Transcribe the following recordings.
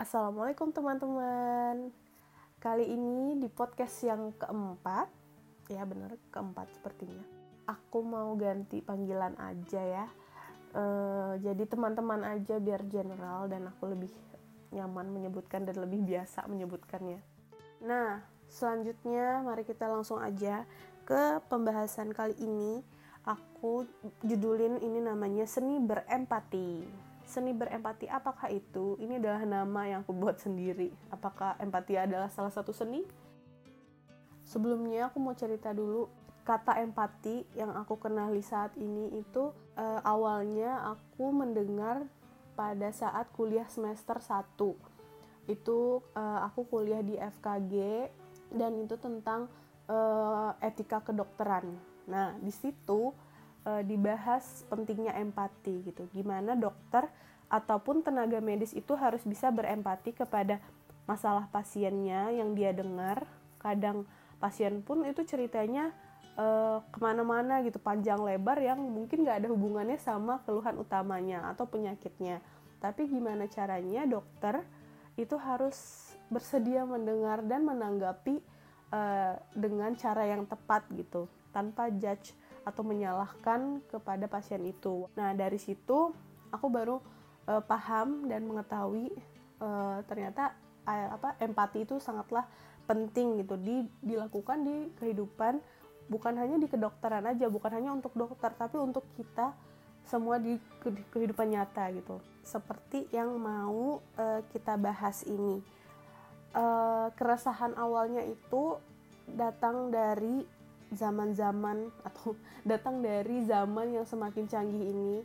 Assalamualaikum teman-teman. Kali ini di podcast yang keempat, ya benar keempat sepertinya. Aku mau ganti panggilan aja ya. Jadi teman-teman aja biar general dan aku lebih nyaman menyebutkan dan lebih biasa menyebutkannya. Nah, selanjutnya mari kita langsung aja ke pembahasan kali ini. Aku judulin ini namanya seni berempati. Seni berempati apakah itu? Ini adalah nama yang aku buat sendiri. Apakah empati adalah salah satu seni? Sebelumnya aku mau cerita dulu. Kata empati yang aku kenali saat ini itu awalnya aku mendengar pada saat kuliah semester 1. Itu aku kuliah di FKG dan itu tentang etika kedokteran. Nah, di situ dibahas pentingnya empati gitu. Gimana dokter ataupun tenaga medis itu harus bisa berempati kepada masalah pasiennya yang dia dengar. Kadang pasien pun itu ceritanya kemana-mana gitu, panjang lebar yang mungkin gak ada hubungannya sama keluhan utamanya atau penyakitnya. Tapi gimana caranya dokter itu harus bersedia mendengar dan menanggapi dengan cara yang tepat gitu, tanpa judge atau menyalahkan kepada pasien itu. Nah, dari situ aku baru paham dan mengetahui ternyata empati itu sangatlah penting gitu dilakukan di kehidupan, bukan hanya di kedokteran aja, bukan hanya untuk dokter, tapi untuk kita semua di kehidupan nyata gitu. Seperti yang mau kita bahas ini. Keresahan awalnya itu datang dari zaman-zaman atau datang dari zaman yang semakin canggih ini,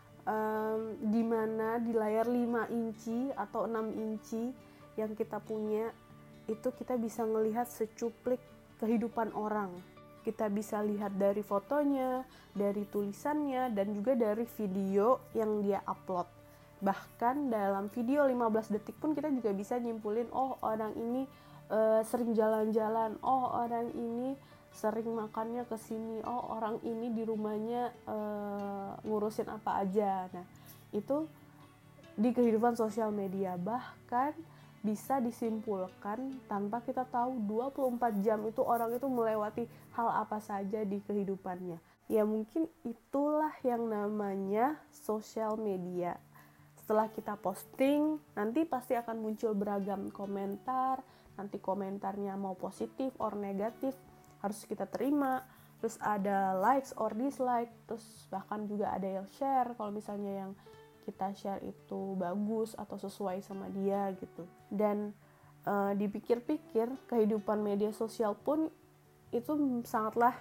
di mana di layar 5 inci atau 6 inci yang kita punya itu kita bisa melihat secuplik kehidupan orang. Kita bisa lihat dari fotonya, dari tulisannya, dan juga dari video yang dia upload. Bahkan dalam video 15 detik pun kita juga bisa nyimpulin, oh orang ini sering jalan-jalan, oh orang ini sering makannya ke sini, oh orang ini di rumahnya ngurusin apa aja. Nah, itu di kehidupan sosial media. Bahkan bisa disimpulkan tanpa kita tahu 24 jam itu orang itu melewati hal apa saja di kehidupannya. Ya mungkin itulah yang namanya sosial media. Setelah kita posting, nanti pasti akan muncul beragam komentar. Nanti komentarnya mau positif or negatif harus kita terima. Terus ada likes or dislike, terus bahkan juga ada yang share kalau misalnya yang kita share itu bagus atau sesuai sama dia gitu. Dan dipikir-pikir kehidupan media sosial pun itu sangatlah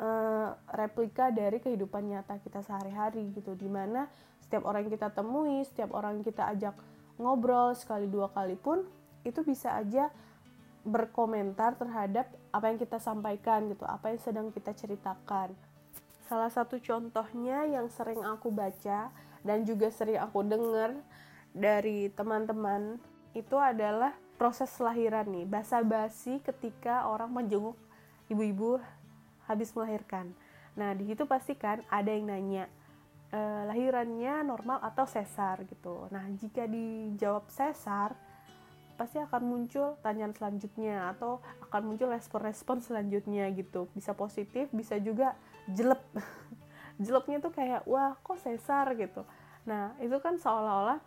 replika dari kehidupan nyata kita sehari-hari gitu, dimana setiap orang yang kita temui, setiap orang yang kita ajak ngobrol sekali dua kali pun itu bisa aja berkomentar terhadap apa yang kita sampaikan gitu, apa yang sedang kita ceritakan. Salah satu contohnya yang sering aku baca dan juga sering aku dengar dari teman-teman itu adalah proses lahiran nih, basa-basi ketika orang menjenguk ibu-ibu habis melahirkan. Nah, di situ pasti kan ada yang nanya lahirannya normal atau sesar gitu. Nah, jika dijawab sesar, pasti akan muncul tanyaan selanjutnya atau akan muncul respon-respon selanjutnya gitu. Bisa positif, bisa juga jelek. Jeleknya tuh kayak, wah kok sesar gitu. Nah, itu kan seolah-olah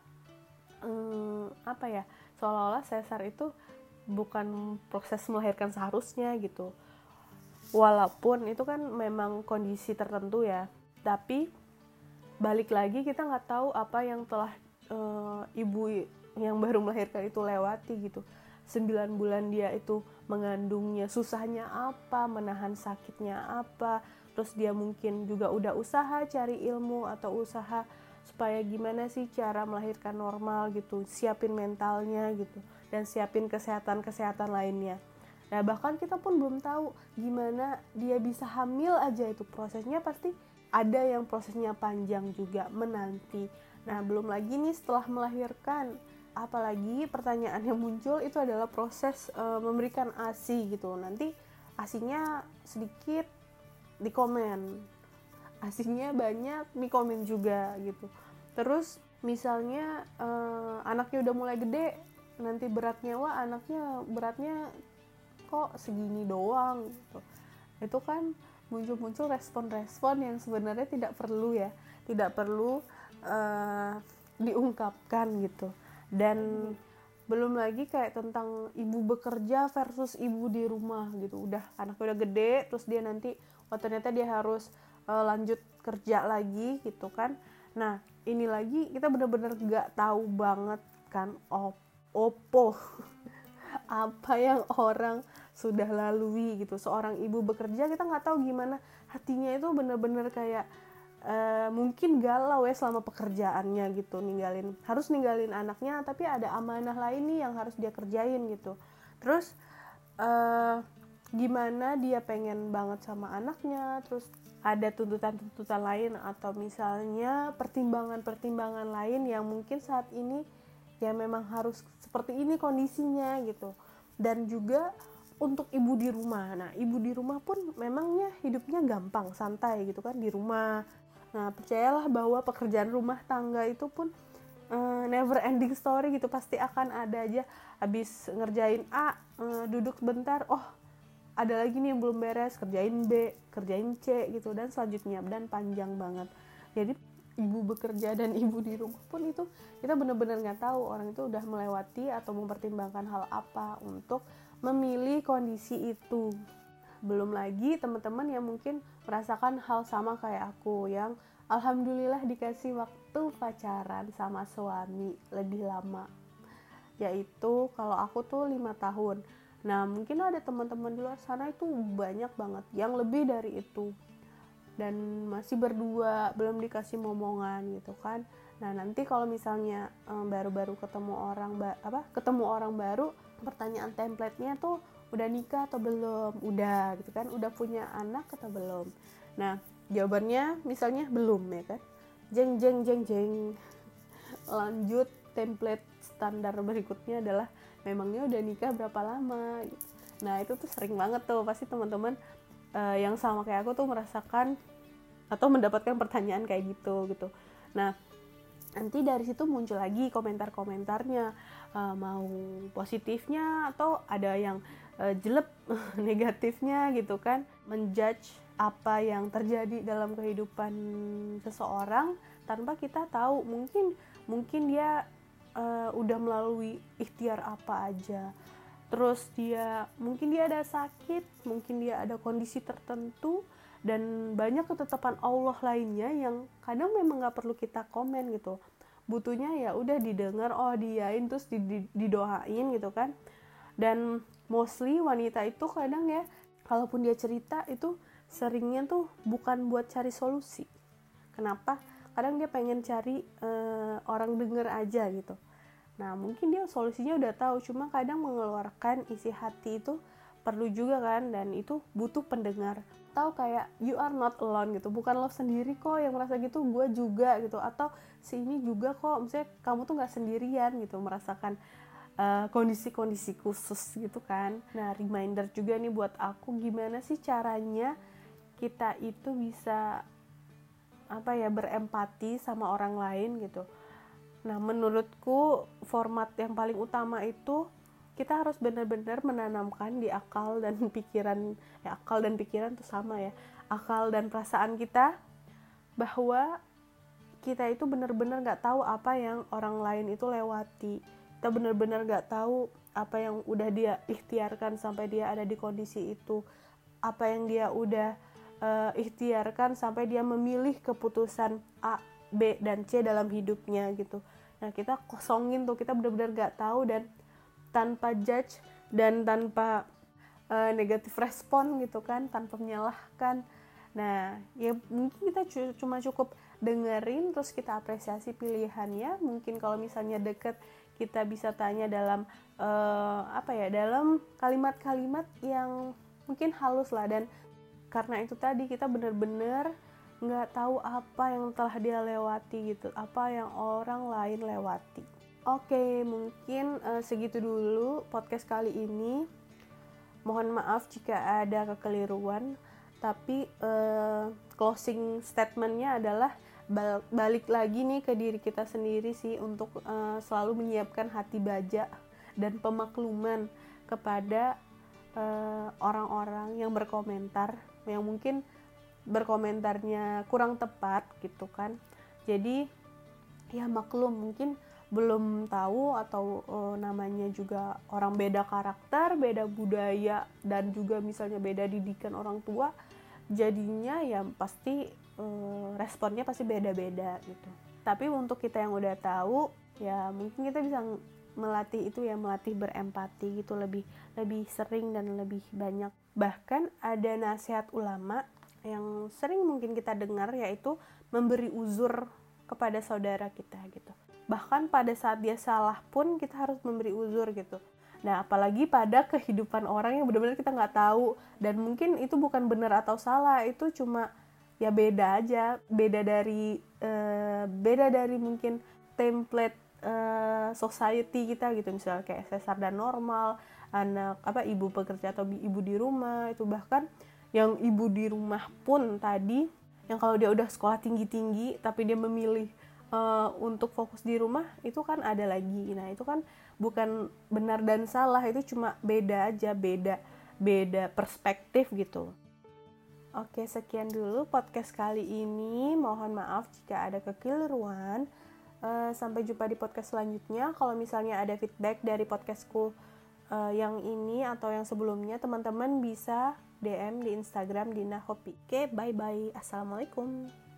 seolah-olah sesar itu bukan proses melahirkan seharusnya gitu. Walaupun itu kan memang kondisi tertentu ya, tapi balik lagi kita nggak tahu apa yang telah ibu yang baru melahirkan itu lewati gitu. 9 bulan dia itu mengandungnya, susahnya apa, menahan sakitnya apa, terus dia mungkin juga udah usaha cari ilmu atau usaha supaya gimana sih cara melahirkan normal gitu, siapin mentalnya gitu, dan siapin kesehatan-kesehatan lainnya. Nah, bahkan kita pun belum tahu gimana dia bisa hamil aja, itu prosesnya pasti ada yang prosesnya panjang juga menanti. Nah, belum lagi nih setelah melahirkan, apalagi pertanyaan yang muncul itu adalah proses memberikan ASI gitu. Nanti ASInya sedikit dikomen, ASInya banyak dikomen juga gitu. Terus misalnya anaknya udah mulai gede, nanti beratnya, wah anaknya beratnya kok segini doang gitu. Itu kan muncul respon-respon yang sebenarnya tidak perlu ya, tidak perlu diungkapkan gitu. Dan belum lagi kayak tentang ibu bekerja versus ibu di rumah gitu. Udah anaknya udah gede, terus dia nanti ternyata dia harus lanjut kerja lagi gitu kan. Nah ini lagi kita bener-bener gak tahu banget kan opo apa yang orang sudah lalui gitu. Seorang ibu bekerja, kita nggak tahu gimana hatinya itu, bener-bener kayak mungkin galau ya selama pekerjaannya gitu, harus ninggalin anaknya, tapi ada amanah lain nih yang harus dia kerjain gitu. Terus gimana dia pengen banget sama anaknya, terus ada tuntutan-tuntutan lain atau misalnya pertimbangan-pertimbangan lain yang mungkin saat ini ya memang harus seperti ini kondisinya gitu. Dan juga untuk ibu di rumah, nah ibu di rumah pun memangnya hidupnya gampang, santai gitu kan di rumah. Nah percayalah bahwa pekerjaan rumah tangga itu pun never ending story gitu, pasti akan ada aja. Habis ngerjain A, duduk bentar, oh ada lagi nih yang belum beres, kerjain B, kerjain C gitu, dan selanjutnya, dan panjang banget. Jadi ibu bekerja dan ibu di rumah pun itu kita benar-benar nggak tahu orang itu udah melewati atau mempertimbangkan hal apa untuk memilih kondisi itu. Belum lagi teman-teman yang mungkin merasakan hal sama kayak aku, yang alhamdulillah dikasih waktu pacaran sama suami lebih lama, yaitu kalau aku tuh 5 tahun. Nah mungkin ada teman-teman di luar sana itu banyak banget yang lebih dari itu dan masih berdua, belum dikasih momongan gitu kan. Nah nanti kalau misalnya baru-baru ketemu orang baru, pertanyaan template-nya tuh udah nikah atau belum, udah gitu kan, udah punya anak atau belum. Nah jawabannya misalnya belum ya kan, jeng. Lanjut, template standar berikutnya adalah memangnya udah nikah berapa lama gitu. Nah itu tuh sering banget tuh pasti teman-teman yang sama kayak aku tuh merasakan atau mendapatkan pertanyaan kayak gitu. Nah nanti dari situ muncul lagi komentar-komentarnya, mau positifnya atau ada yang jelek negatifnya gitu kan, menjudge apa yang terjadi dalam kehidupan seseorang tanpa kita tahu. Mungkin dia udah melalui ikhtiar apa aja, terus mungkin dia ada sakit, mungkin dia ada kondisi tertentu, dan banyak ketetapan Allah lainnya yang kadang memang nggak perlu kita komen gitu. Butuhnya ya udah didengar, oh diain, terus didoain gitu kan. Dan mostly wanita itu kadang ya, kalaupun dia cerita itu seringnya tuh bukan buat cari solusi. Kenapa? Kadang dia pengen cari orang denger aja gitu. Nah mungkin dia solusinya udah tahu, cuma kadang mengeluarkan isi hati itu perlu juga kan, dan itu butuh pendengar. Tahu kayak you are not alone gitu, bukan lo sendiri kok yang merasa gitu, gue juga gitu, atau si ini juga kok, misalnya kamu tuh nggak sendirian gitu merasakan kondisi-kondisi khusus gitu kan. Nah reminder juga nih buat aku, gimana sih caranya kita itu bisa berempati sama orang lain gitu. Nah menurutku format yang paling utama itu kita harus benar-benar menanamkan di akal dan pikiran, akal dan pikiran itu sama ya, akal dan perasaan kita, bahwa kita itu benar-benar gak tahu apa yang orang lain itu lewati. Kita benar-benar gak tahu apa yang udah dia ikhtiarkan sampai dia ada di kondisi itu, apa yang dia udah ikhtiarkan sampai dia memilih keputusan A, B, dan C dalam hidupnya gitu. Nah kita kosongin tuh, kita benar-benar gak tahu, dan tanpa judge dan tanpa negatif respon gitu kan, tanpa menyalahkan. Nah ya mungkin kita cuma cukup dengerin, terus kita apresiasi pilihannya. Mungkin kalau misalnya deket, kita bisa tanya dalam dalam kalimat-kalimat yang mungkin halus lah. Dan karena itu tadi, kita benar-benar nggak tahu apa yang telah dia lewati gitu, apa yang orang lain lewati. Oke, mungkin segitu dulu podcast kali ini. Mohon maaf jika ada kekeliruan, tapi closing statementnya adalah balik lagi nih ke diri kita sendiri sih, untuk selalu menyiapkan hati baja dan pemakluman kepada orang-orang yang berkomentar, yang mungkin berkomentarnya kurang tepat gitu kan. Jadi ya maklum, mungkin belum tahu atau namanya juga orang beda karakter, beda budaya, dan juga misalnya beda didikan orang tua, jadinya ya pasti responnya pasti beda-beda gitu. Tapi untuk kita yang udah tahu, ya mungkin kita bisa melatih itu ya, melatih berempati gitu lebih sering dan lebih banyak. Bahkan ada nasihat ulama yang sering mungkin kita dengar, yaitu memberi uzur kepada saudara kita gitu. Bahkan pada saat dia salah pun kita harus memberi uzur gitu. Nah, apalagi pada kehidupan orang yang benar-benar kita nggak tahu, dan mungkin itu bukan benar atau salah, itu cuma ya beda aja, beda dari mungkin template society kita gitu. Misalnya kayak sesar dan normal, anak ibu pekerja atau ibu di rumah, itu bahkan yang ibu di rumah pun tadi, yang kalau dia udah sekolah tinggi-tinggi tapi dia memilih untuk fokus di rumah, itu kan ada lagi. Nah, itu kan bukan benar dan salah, itu cuma beda aja, beda perspektif gitu. Oke, sekian dulu podcast kali ini. Mohon maaf jika ada kekeliruan. Sampai jumpa di podcast selanjutnya. Kalau misalnya ada feedback dari podcastku yang ini atau yang sebelumnya, teman-teman bisa DM di Instagram Dina Hopi. Oke, bye-bye. Assalamualaikum.